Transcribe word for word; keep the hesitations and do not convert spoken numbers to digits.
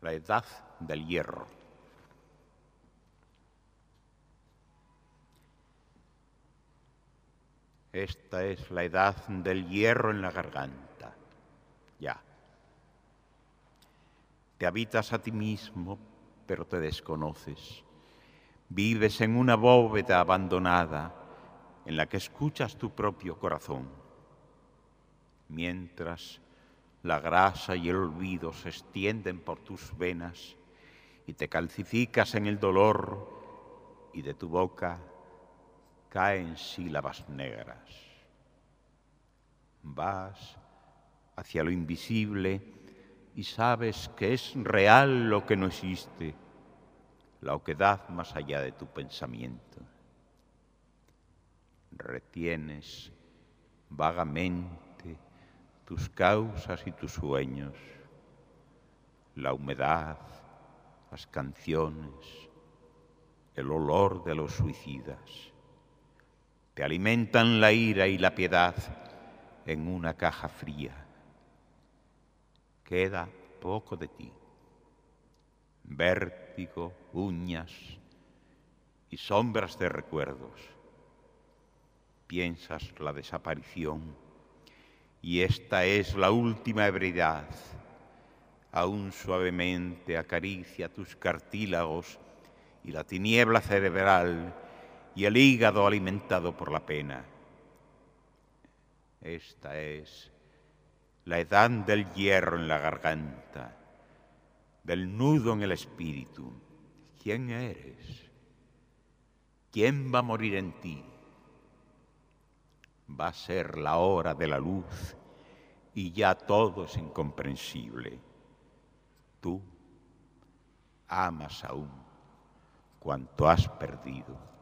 la edad del hierro. Esta es la edad del hierro en la garganta. Ya. Te habitas a ti mismo, pero te desconoces. Vives en una bóveda abandonada en la que escuchas tu propio corazón, mientras la grasa y el olvido se extienden por tus venas y te calcificas en el dolor y de tu boca caen sílabas negras. Vas hacia lo invisible y sabes que es real lo que no existe, la oquedad más allá de tu pensamiento. Retienes vagamente tus causas y tus sueños, la humedad, las canciones, el olor de los suicidas. Te alimentan la ira y la piedad en una caja fría. Queda poco de ti. Vértigo, uñas y sombras de recuerdos. Piensas la desaparición y esta es la última ebriedad. Aún suavemente acaricia tus cartílagos y la tiniebla cerebral y el hígado alimentado por la pena. Esta es la edad del hierro en la garganta, del nudo en el espíritu. ¿Quién eres? ¿Quién va a morir en ti? Va a ser la hora de la luz y ya todo es incomprensible. Tú amas aún cuanto has perdido.